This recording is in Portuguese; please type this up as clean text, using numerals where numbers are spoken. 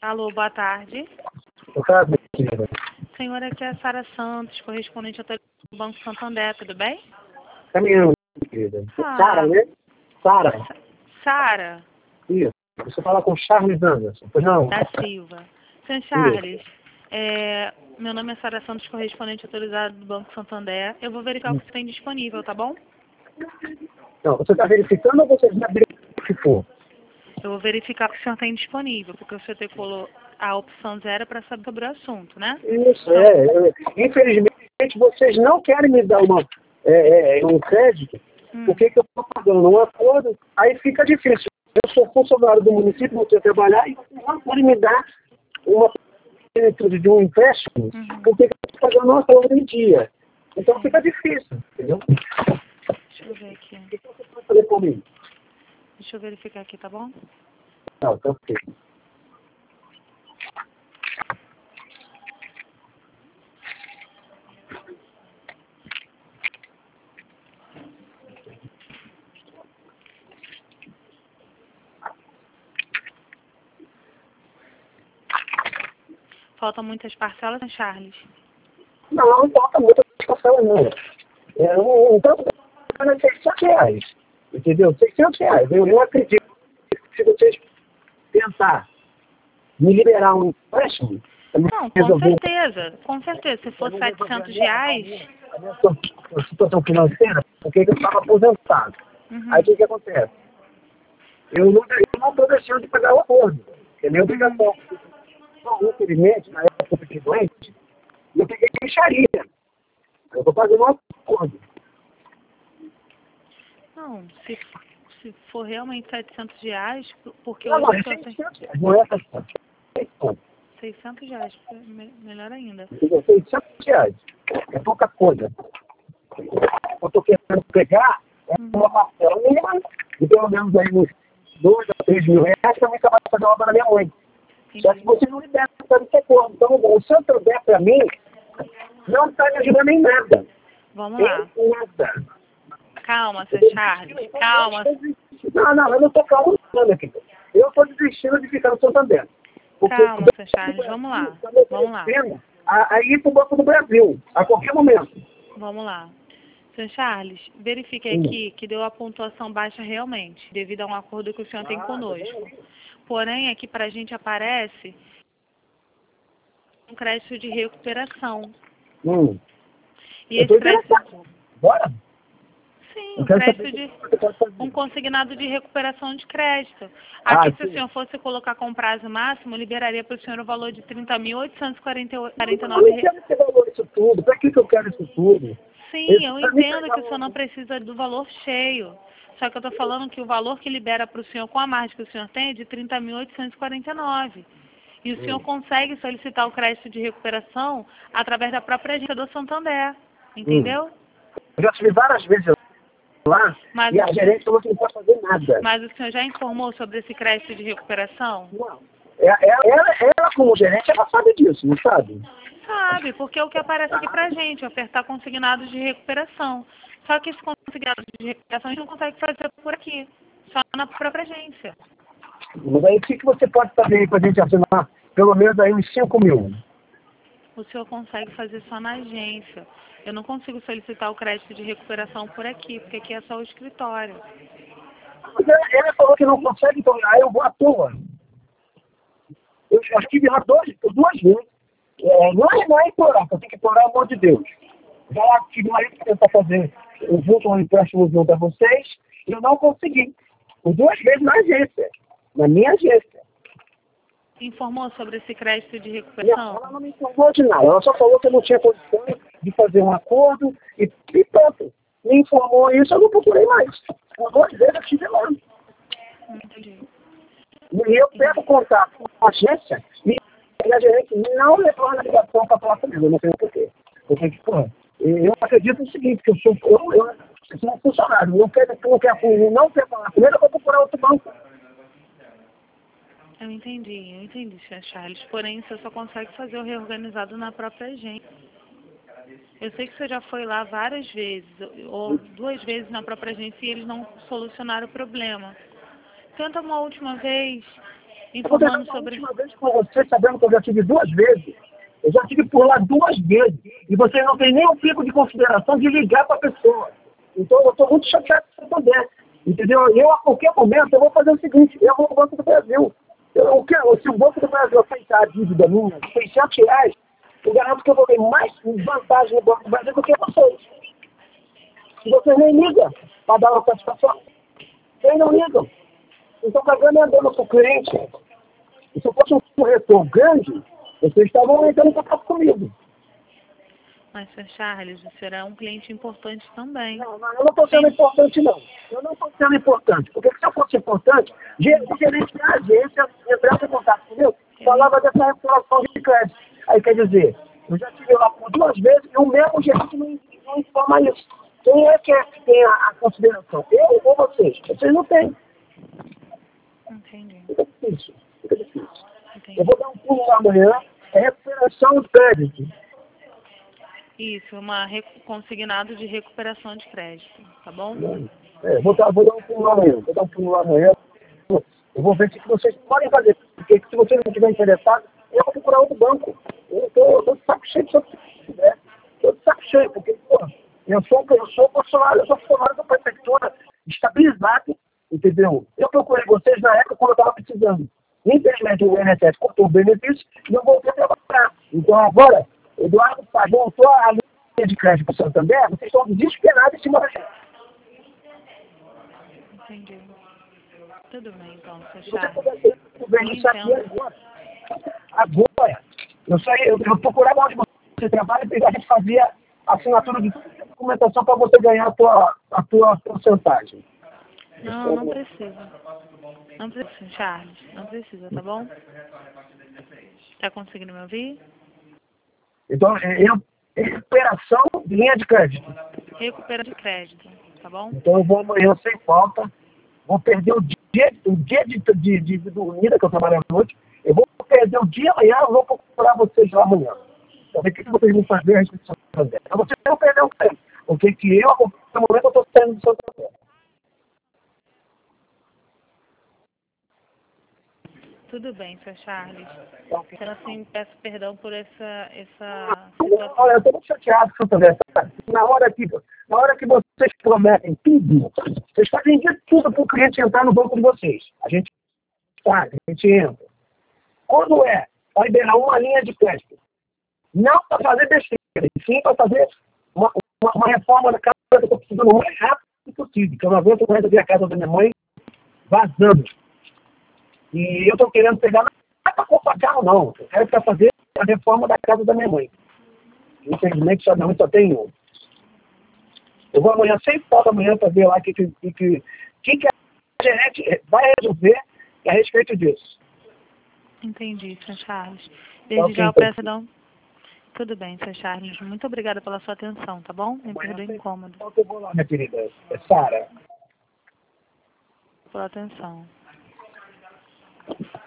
Alô, boa tarde. Boa tarde, minha querida. Senhora, aqui é a Sara Santos, correspondente ao do Banco Santander, tudo bem? Caminhando, minha querida. Ah. Sara, né? Sara. Sara, Isso. Você fala com Charles Anderson, pois não? da Silva. Senhor Charles, meu nome é Sara Santos, correspondente autorizado do Banco Santander. Eu vou verificar o que você tem disponível, tá bom? Não, você está verificando ou você já verificou? Eu vou verificar o que o senhor tem disponível, porque o senhor teclou a opção 0 para saber sobre o assunto, né? Isso, infelizmente, vocês não querem me dar um crédito, porque que eu estou pagando um acordo, aí fica difícil. Eu sou funcionário do município, vou ter que trabalhar, e vocês não podem me dar uma plenitude de um empréstimo, porque eu estou pagando um acordo em dia. Então fica difícil, entendeu? Deixa eu ver aqui. O que você pode fazer por mim? Deixa eu verificar aqui, tá bom? Não, tá ok. Faltam muitas parcelas, né, Charles? Não falta muito parcela, não. Então, é 600 reais. Entendeu? 600 reais. Eu acredito que se vocês tentar me liberar um empréstimo, Não, com certeza. Com certeza. Se for 700 reais... A minha situação financeira, porque eu estava aposentado. Aí o que acontece? Eu não estou deixando de pagar o acordo. É minha obrigação. Então, infelizmente, na época que eu fiquei doente, eu peguei mixaria. Eu estou pagando um acordo. Não, se for realmente 700 reais, porque Não, hoje é o senhor tem 600 reais. Não é 700. 600 reais, melhor ainda. Entendeu? 600 reais. É pouca coisa. Eu estou querendo pegar uma parcela mínima de pelo menos aí uns 2 a 3 mil reais para mim acabar de fazer uma obra da minha mãe. Só que você não libera para esse acordo. Então, o seu der para mim não está me ajudando em nada. Vamos lá. Em nada. Calma, seu Charles, calma. Não, eu não estou calmo, aqui. Eu estou desistindo de ficar no Santander. Calma, seu Charles, vamos lá. Vamos lá. A ir para o Banco do Brasil, a qualquer momento. Vamos lá. Seu Charles, verifiquei aqui que deu a pontuação baixa realmente, devido a um acordo que o senhor tem conosco. Porém, aqui para a gente aparece um crédito de recuperação. E esse crédito... Bora? Sim, um crédito um consignado de recuperação de crédito. Aqui, se o senhor fosse colocar com prazo máximo, liberaria para o senhor o valor de R$ 30.849. Eu não quero esse valor, isso tudo. Para que eu quero isso tudo? Sim, eu entendo que o senhor não precisa do valor cheio. Só que eu estou falando que o valor que libera para o senhor com a margem que o senhor tem é de R$ 30.849. E o senhor consegue solicitar o crédito de recuperação através da própria agência do Santander. Entendeu? Eu já tive várias vezes lá e a gerente falou que não pode fazer nada. Mas o senhor já informou sobre esse crédito de recuperação? Não. Ela, como gerente, ela sabe disso, não sabe? Sabe, porque é o que aparece aqui pra gente, ofertar consignados de recuperação. Só que esse consignado de recuperação a gente não consegue fazer por aqui, só na própria agência. Mas aí o que você pode fazer aí pra gente assinar pelo menos aí uns 5 mil? O senhor consegue fazer só na agência. Eu não consigo solicitar o crédito de recuperação por aqui, porque aqui é só o escritório. Mas ela falou que não consegue, então aí eu vou à toa. Eu estive lá por 2 vezes. Não é implorar, eu tenho que implorar o amor de Deus. Já tive uma que tentar fazer junto um empréstimo junto a vocês, e eu não consegui. Por 2 vezes na agência, na minha agência. Informou sobre esse crédito de recuperação? Ela não me informou de nada, ela só falou que eu não tinha condição de fazer um acordo e pronto. Me informou isso, eu não procurei mais. Por 2 vezes eu estive lá. Entendi. E eu pego contato com a agência e a gerente não levou a ligação para falar comigo, eu não sei o porquê. Eu acredito no seguinte, que eu sou um funcionário, não quer falar comigo, eu vou procurar outro banco. Eu entendi, Sr. Charles. Porém, o senhor só consegue fazer o reorganizado na própria agência. Eu sei que o senhor já foi lá várias vezes, ou 2 vezes na própria agência, e eles não solucionaram o problema. Tenta uma última vez informando sobre... Uma vez com você, sabendo que eu já tive 2 vezes. Eu já tive por lá 2 vezes. E você não tem nem um pico de consideração de ligar para a pessoa. Então eu estou muito chateado com você também. Entendeu? Eu, a qualquer momento, eu vou fazer o seguinte, eu vou ao Banco do Brasil. Se o Banco do Brasil aceitar a dívida minha de R$600, eu garanto que eu vou ter mais vantagem no Banco do Brasil do que vocês. Se vocês nem ligam para dar uma satisfação, vocês não ligam. Então está ganhando para o cliente. E se eu fosse um corretor grande, vocês estavam entrando em contato comigo. Mas, Sr. Charles, o senhor é um cliente importante também. Não, eu não estou sendo importante, não. Eu não estou sendo importante. Porque se eu fosse importante, o gerente da agência entrasse em contato comigo, falava dessa recuperação de crédito. Aí quer dizer, eu já tive lá por 2 vezes e o mesmo gerente não informa isso. Quem é que tem a consideração? Eu ou vocês? Vocês não têm. Entendi. Fica difícil. Entendi. Eu vou dar um pulo lá amanhã, é recuperação de crédito. Isso, consignado de recuperação de crédito, tá bom? Vou dar um pulo lá amanhã. Eu vou ver se vocês podem fazer. Porque se vocês não estiverem interessados, eu vou procurar outro banco. Eu estou de saco cheio, se eu quiser. Estou de saco cheio, porque, eu sou funcionário da prefeitura, estabilizado, entendeu? Eu procurei vocês na época quando eu estava precisando. Infelizmente, o INSS cortou o benefício e eu voltei a trabalhar. Então, agora, Eduardo voltou a linha de crédito para o Santander, vocês estão desesperados em cima da gente. Entendi. Tudo bem, então, Sr. Se você Charles. puder ver isso aqui agora, eu procurava onde você trabalha e a gente fazia assinatura de documentação para você ganhar a tua porcentagem. Não precisa. Não precisa, Charles. Não precisa, tá bom? Tá conseguindo me ouvir? Então, recuperação de linha de crédito. Recupera de crédito, tá bom? Então, eu vou amanhã sem falta. Vou perder o dia de dormida, que eu trabalho à noite. Eu vou perder o dia amanhã, eu vou procurar vocês lá amanhã. Para ver o que vocês vão fazer a respeito do Santander. Então, vocês vão perder o tempo. Porque a qualquer momento, eu estou saindo do Santander. Tudo bem, Sr. Charles. Okay. Então, assim, peço perdão por essa situação. Olha, eu estou muito chateado com o Santander. Na hora que vocês prometem tudo, vocês fazem de tudo para o cliente entrar no banco de vocês. A gente faz, a gente entra. Quando para liberar uma linha de crédito, não para fazer besteira, e sim para fazer uma reforma da casa que eu estou precisando o mais rápido possível, que eu não aguento mais ver a casa da minha mãe vazando. E eu estou querendo pegar, não é para comprar carro, não. Eu quero para fazer a reforma da casa da minha mãe. Infelizmente, minha mãe só tem um. Eu vou amanhã, sem falta amanhã, para ver lá o que a gerente vai resolver a respeito disso. Entendi, Sr. Charles. Desde já eu peço perdão. Tudo bem, Sr. Charles. Muito obrigada pela sua atenção, tá bom? Me perdoe o incômodo. Eu vou lá, minha querida. Sara. Pela atenção.